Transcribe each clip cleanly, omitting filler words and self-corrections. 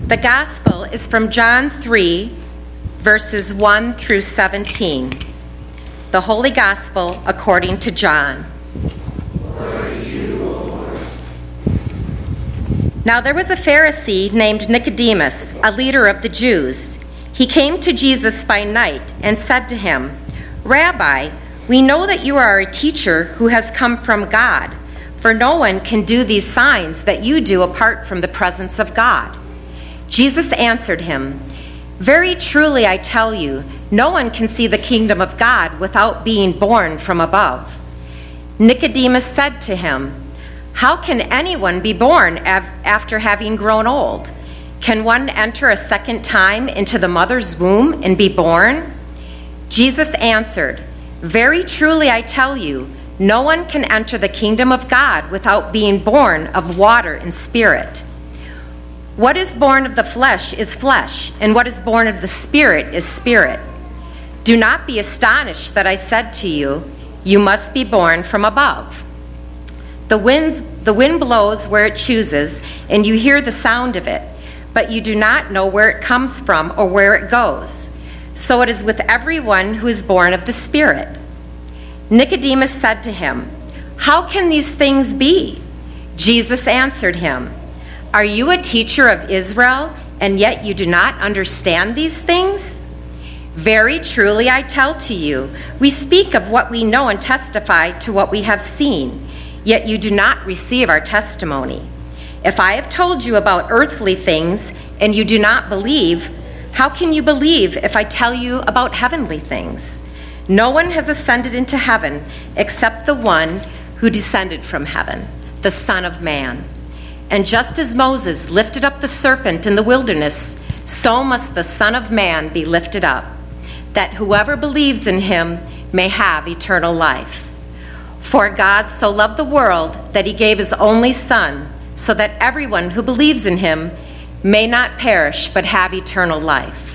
The Gospel is from John 3, verses 1 through 17. The Holy Gospel according to John. Now there was a Pharisee named Nicodemus, a leader of the Jews. He came to Jesus by night and said to him, "Rabbi, we know that you are a teacher who has come from God, for no one can do these signs that you do apart from the presence of God." Jesus answered him, "Very truly I tell you, no one can see the kingdom of God without being born from above." Nicodemus said to him, "How can anyone be born after having grown old? Can one enter a second time into the mother's womb and be born?" Jesus answered, "Very truly I tell you, no one can enter the kingdom of God without being born of water and spirit. What is born of the flesh is flesh, and what is born of the spirit is spirit. Do not be astonished that I said to you, you must be born from above. The wind blows where it chooses, and you hear the sound of it, but you do not know where it comes from or where it goes. So it is with everyone who is born of the Spirit." Nicodemus said to him, "How can these things be?" Jesus answered him, "Are you a teacher of Israel, and yet you do not understand these things? Very truly I tell to you, we speak of what we know and testify to what we have seen, yet you do not receive our testimony. If I have told you about earthly things and you do not believe, how can you believe if I tell you about heavenly things? No one has ascended into heaven except the one who descended from heaven, the Son of Man. And just as Moses lifted up the serpent in the wilderness, so must the Son of Man be lifted up, that whoever believes in him may have eternal life. For God so loved the world that he gave his only Son, so that everyone who believes in him may not perish but have eternal life.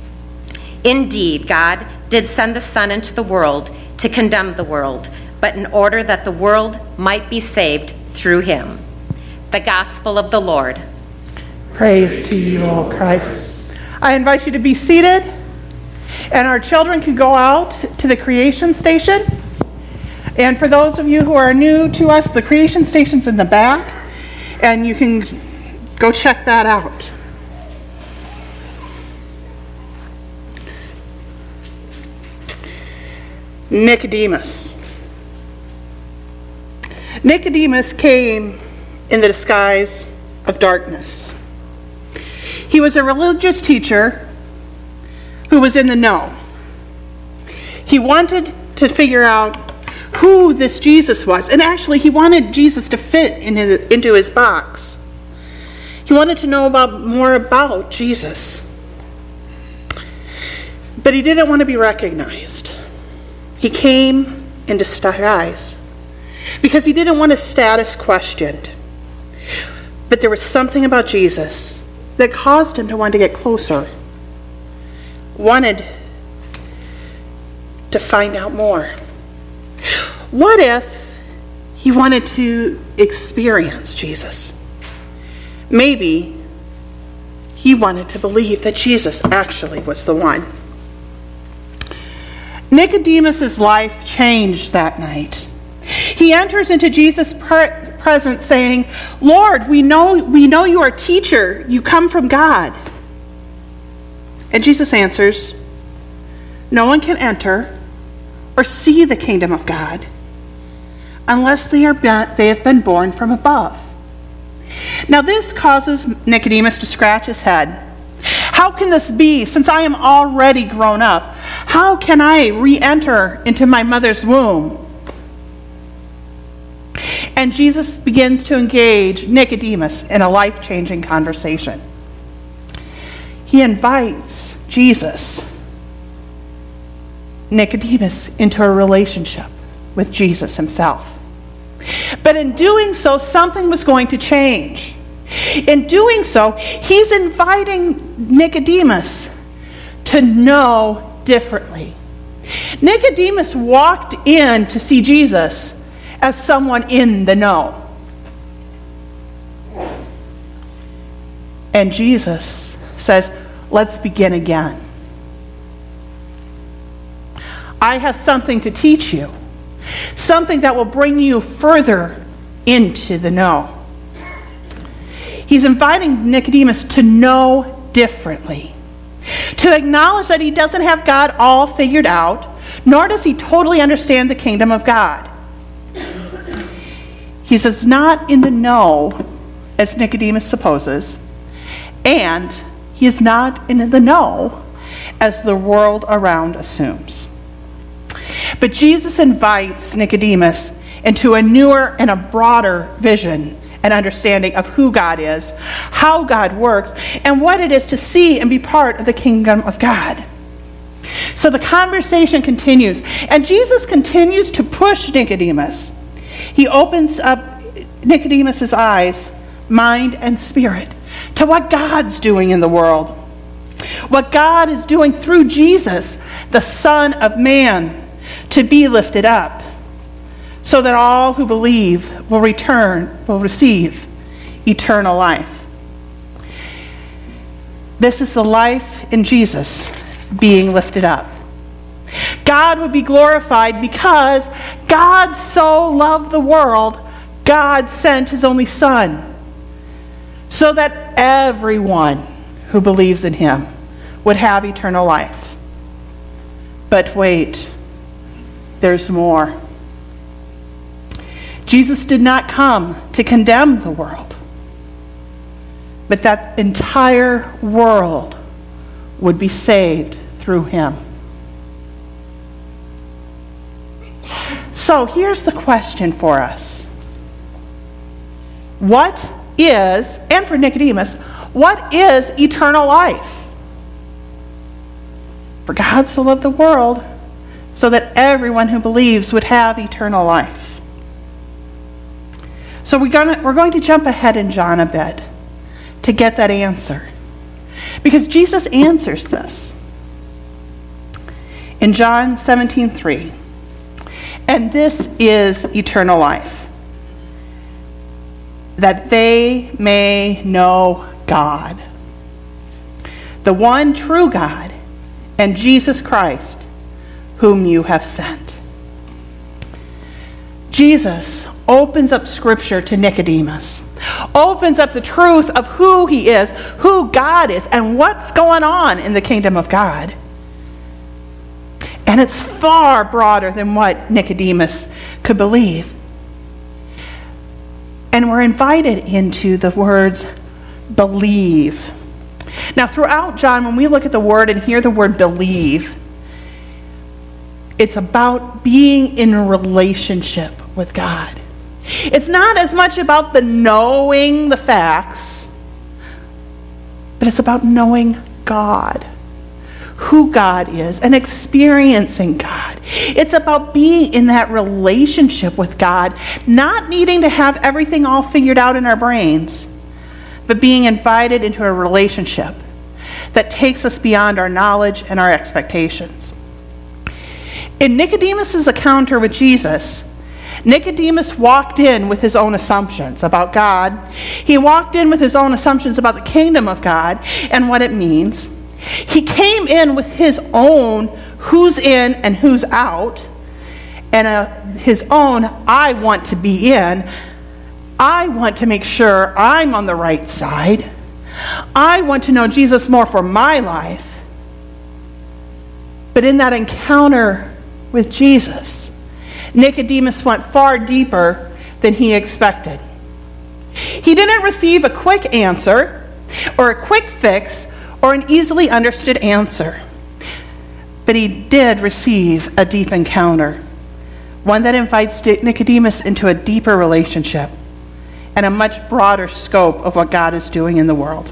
Indeed, God did send the Son into the world to condemn the world, but in order that the world might be saved through him." The Gospel of the Lord. Praise to you, O Christ. I invite you to be seated, and our children can go out to the Creation Station. And for those of you who are new to us, the Creation Station's in the back, and you can go check that out. Nicodemus. Nicodemus came in the disguise of darkness. He was a religious teacher who was in the know. He wanted to figure out who this Jesus was, and actually he wanted Jesus to fit into his box. He wanted to know more about Jesus. But he didn't want to be recognized. He came in disguise because he didn't want his status questioned. But there was something about Jesus that caused him to want to get closer, wanted to find out more. What if he wanted to experience Jesus? Maybe he wanted to believe that Jesus actually was the one. Nicodemus' life changed that night. He enters into Jesus' presence saying, "Lord, we know you are a teacher. You come from God." And Jesus answers, "No one can enter or see the kingdom of God unless they have been born from above." Now this causes Nicodemus to scratch his head. How can this be, since I am already grown up? How can I re-enter into my mother's womb? And Jesus begins to engage Nicodemus in a life-changing conversation. He invites Nicodemus into a relationship with Jesus himself. But in doing so, something was going to change. In doing so, he's inviting Nicodemus to know differently. Nicodemus walked in to see Jesus as someone in the know. And Jesus says, let's begin again. I have something to teach you, something that will bring you further into the know. He's inviting Nicodemus to know differently, to acknowledge that he doesn't have God all figured out, nor does he totally understand the kingdom of God. He says, not in the know, as Nicodemus supposes, and he is not in the know, as the world around assumes. But Jesus invites Nicodemus into a newer and a broader vision and understanding of who God is, how God works, and what it is to see and be part of the kingdom of God. So the conversation continues, and Jesus continues to push Nicodemus. He opens up Nicodemus' eyes, mind, and spirit to what God's doing in the world, what God is doing through Jesus, the Son of Man, to be lifted up, so that all who believe will receive eternal life. This is the life in Jesus being lifted up. God would be glorified because God so loved the world, God sent his only Son, so that everyone who believes in him would have eternal life. But wait, there's more. Jesus did not come to condemn the world, but that entire world would be saved through him. So here's the question for us. What is, and for Nicodemus, what is eternal life? For God so loved the world so that everyone who believes would have eternal life. So we're going to jump ahead in John a bit to get that answer, because Jesus answers this in John 17:3. And this is eternal life, that they may know God, the one true God, and Jesus Christ, whom you have sent. Jesus opens up Scripture to Nicodemus, opens up the truth of who he is, who God is, and what's going on in the kingdom of God. And it's far broader than what Nicodemus could believe. And we're invited into the words believe. Now, throughout John, when we look at the word and hear the word believe, it's about being in a relationship with God. It's not as much about the knowing the facts, but it's about knowing God, who God is, and experiencing God. It's about being in that relationship with God, not needing to have everything all figured out in our brains, but being invited into a relationship that takes us beyond our knowledge and our expectations. In Nicodemus' encounter with Jesus, Nicodemus walked in with his own assumptions about God. He walked in with his own assumptions about the kingdom of God and what it means. He came in with his own who's in and who's out, and his own I want to be in. I want to make sure I'm on the right side. I want to know Jesus more for my life. But in that encounter with Jesus, Nicodemus went far deeper than he expected. He didn't receive a quick answer or a quick fix or an easily understood answer, but he did receive a deep encounter, one that invites Nicodemus into a deeper relationship and a much broader scope of what God is doing in the world.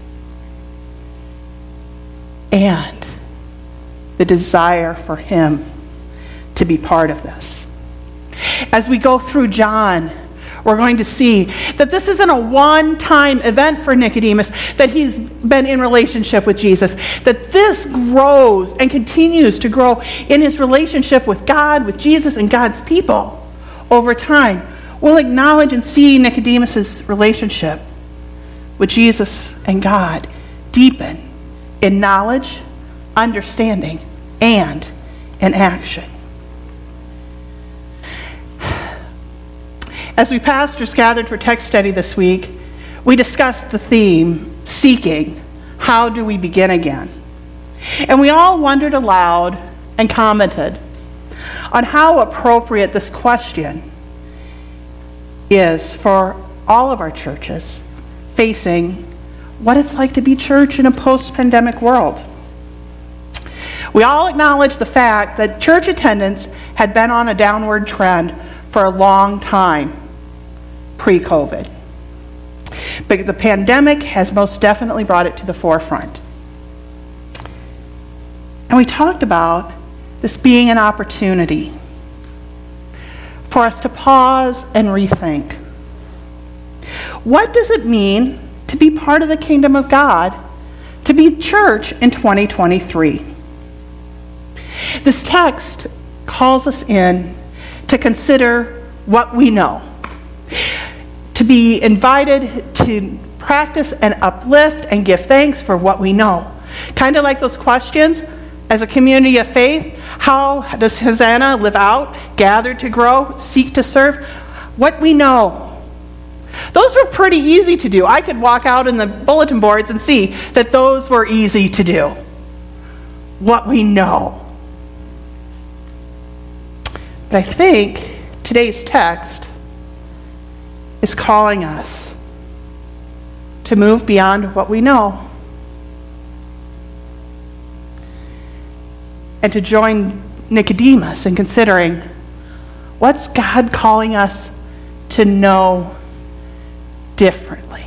And the desire for him to be part of this. As we go through John, we're going to see that this isn't a one-time event for Nicodemus, that he's been in relationship with Jesus, that this grows and continues to grow in his relationship with God, with Jesus, and God's people over time. We'll acknowledge and see Nicodemus' relationship with Jesus and God deepen in knowledge, understanding, and in action. As we pastors gathered for text study this week, we discussed the theme, seeking. How do we begin again? And we all wondered aloud and commented on how appropriate this question is for all of our churches facing what it's like to be church in a post-pandemic world. We all acknowledge the fact that church attendance had been on a downward trend for a long time pre-COVID. But the pandemic has most definitely brought it to the forefront. And we talked about this being an opportunity for us to pause and rethink. What does it mean to be part of the kingdom of God, to be church in 2023? This text calls us in to consider what we know, to be invited to practice and uplift and give thanks for what we know. Kind of like those questions, as a community of faith, how does Hosanna live out, gather to grow, seek to serve? What we know. Those were pretty easy to do. I could walk out in the bulletin boards and see that those were easy to do. What we know. But I think today's text is calling us to move beyond what we know and to join Nicodemus in considering, what's God calling us to know differently?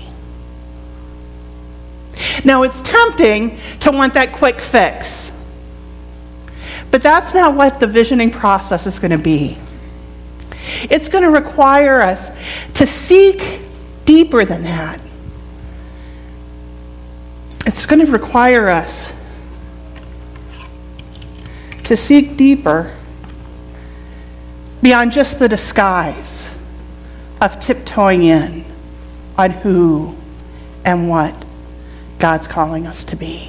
Now, it's tempting to want that quick fix, but that's not what the visioning process is going to be. It's going to require us to seek deeper than that. It's going to require us to seek deeper beyond just the disguise of tiptoeing in on who and what God's calling us to be.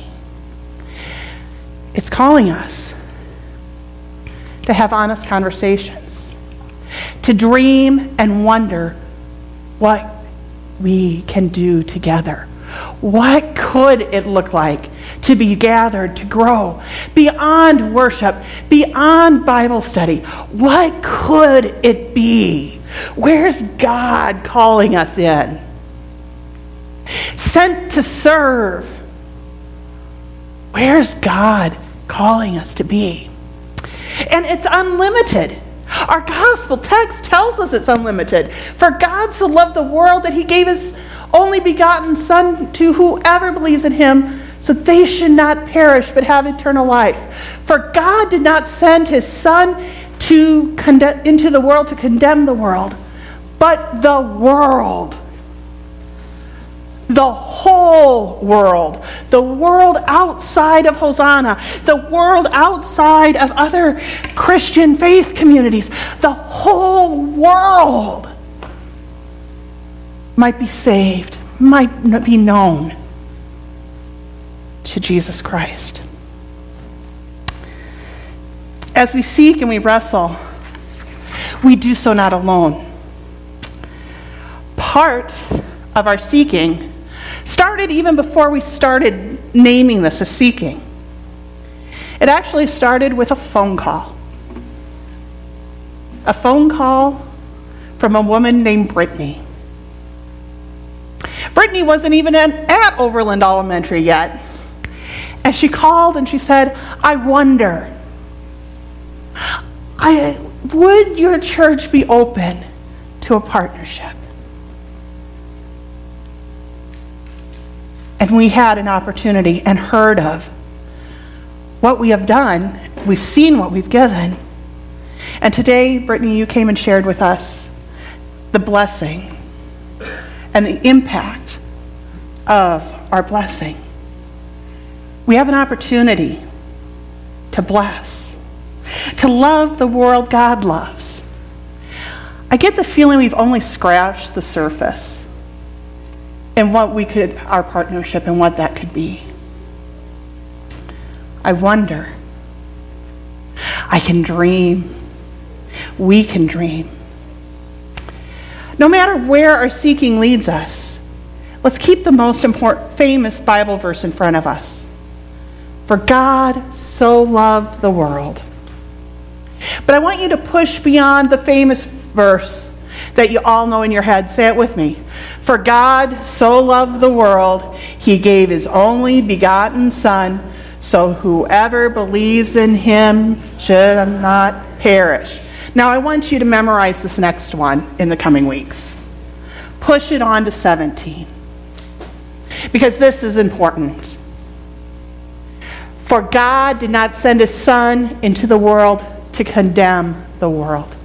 It's calling us to have honest conversations, to dream and wonder what we can do together. What could it look like to be gathered to grow beyond worship, beyond Bible study? What could it be? Where's God calling us in? Sent to serve. Where's God calling us to be? And it's unlimited. Our gospel text tells us it's unlimited. For God so loved the world that he gave his only begotten Son to whoever believes in him, so they should not perish but have eternal life. For God did not send his Son into the world to condemn the world, but the world. The whole world. The world outside of Hosanna. The world outside of other Christian faith communities. The whole world might be saved, might be known to Jesus Christ. As we seek and we wrestle, we do so not alone. Part of our seeking started even before we started naming this as seeking. It actually started with a phone call. A phone call from a woman named Brittany. Brittany wasn't even at Overland Elementary yet. And she called and she said, I wonder, would your church be open to a partnership? And we had an opportunity and heard of what we have done. We've seen what we've given. And today, Brittany, you came and shared with us the blessing and the impact of our blessing. We have an opportunity to bless, to love the world God loves. I get the feeling we've only scratched the surface. and our partnership and what that could be. I wonder. I can dream. We can dream. No matter where our seeking leads us, let's keep the most famous Bible verse in front of us. For God so loved the world. But I want you to push beyond the famous verse that you all know in your head. Say it with me. For God so loved the world, he gave his only begotten Son, so whoever believes in him should not perish. Now I want you to memorize this next one in the coming weeks. Push it on to 17. Because this is important. For God did not send his Son into the world to condemn the world,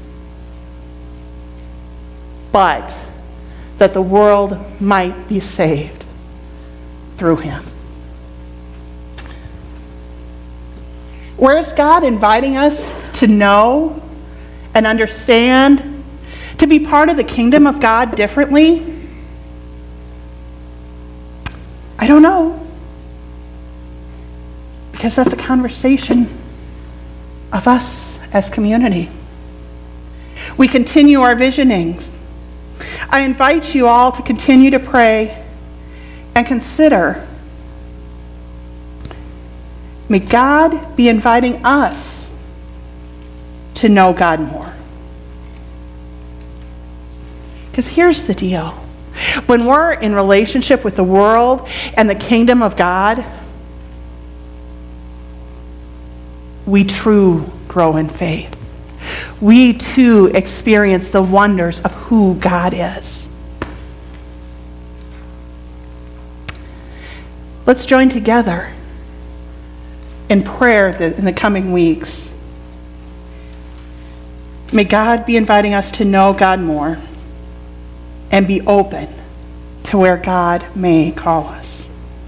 but that the world might be saved through him. Where is God inviting us to know and understand, to be part of the kingdom of God differently? I don't know. Because that's a conversation of us as community. We continue our visionings. I invite you all to continue to pray and consider, may God be inviting us to know God more. Because here's the deal. When we're in relationship with the world and the kingdom of God, we too grow in faith. We too experience the wonders of who God is. Let's join together in prayer in the coming weeks. May God be inviting us to know God more and be open to where God may call us.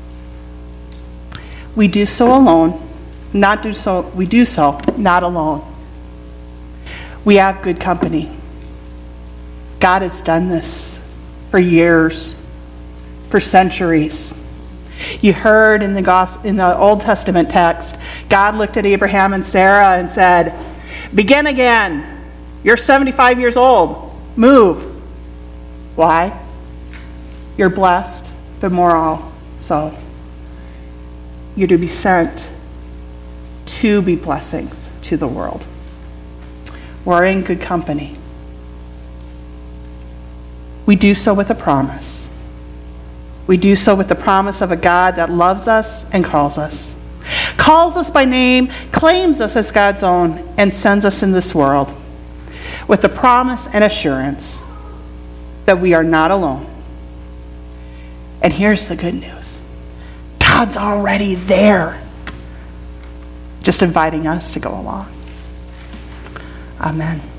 We do so alone. We do so not alone. We have good company. God has done this for years, for centuries. You heard in the Old Testament text, God looked at Abraham and Sarah and said, "Begin again. You're 75 years old. Move." Why? You're blessed, but more also, you're to be sent to be blessings to the world. We're in good company. We do so with a promise. We do so with the promise of a God that loves us and calls us by name, claims us as God's own, and sends us in this world with the promise and assurance that we are not alone. And here's the good news. God's already there, just inviting us to go along. Amen.